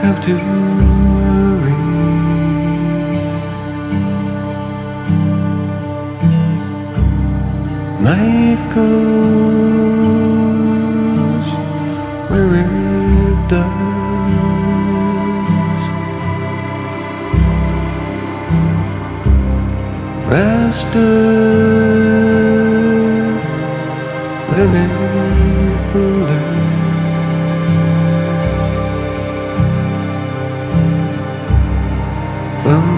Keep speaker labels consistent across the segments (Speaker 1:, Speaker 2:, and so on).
Speaker 1: have to worry. Life goes where it does. Faster than a bullet. From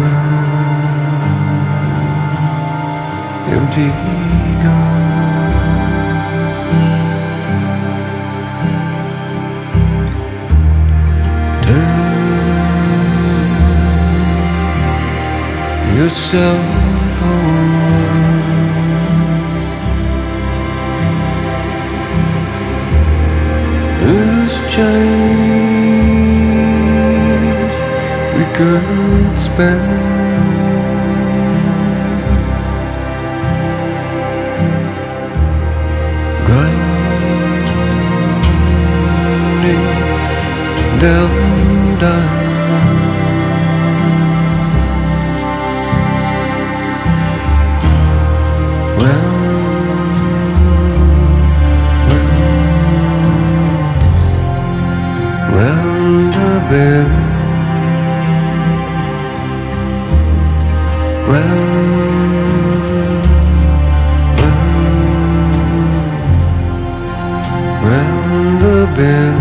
Speaker 1: an empty gun. Turn yourself on. Loose change we could spend. Grinding down, down. Round the bend, round the bend.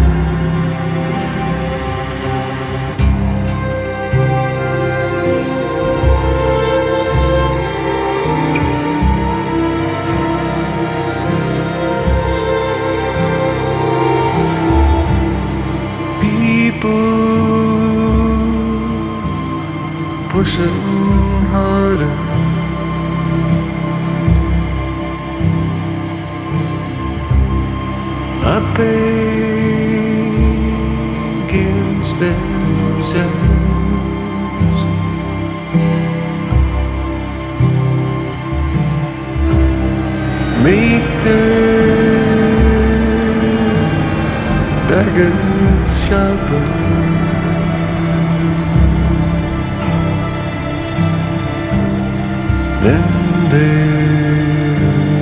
Speaker 1: Pushing harder, up against themselves. Make their daggers sharper. Then their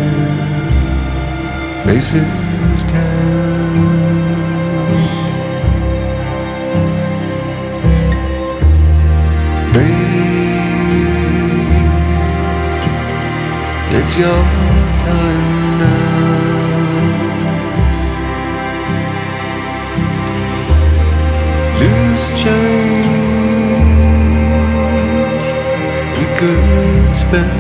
Speaker 1: faces tell. Babe, it's your time now. Loose change we could spend.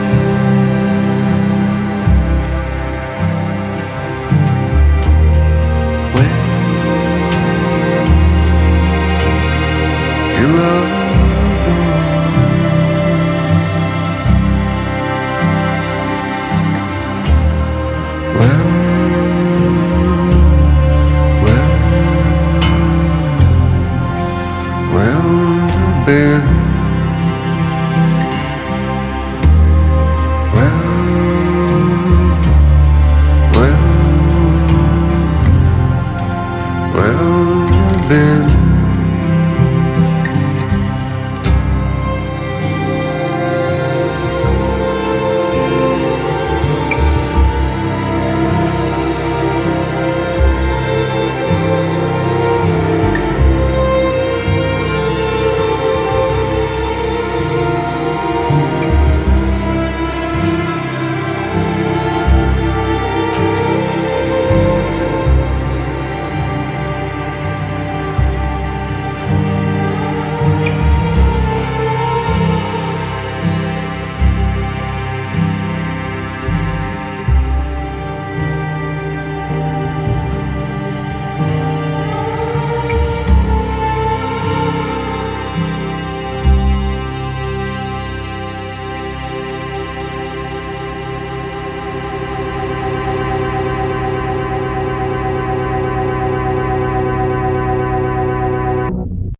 Speaker 1: When you're all gone, round the bend. Round the bend.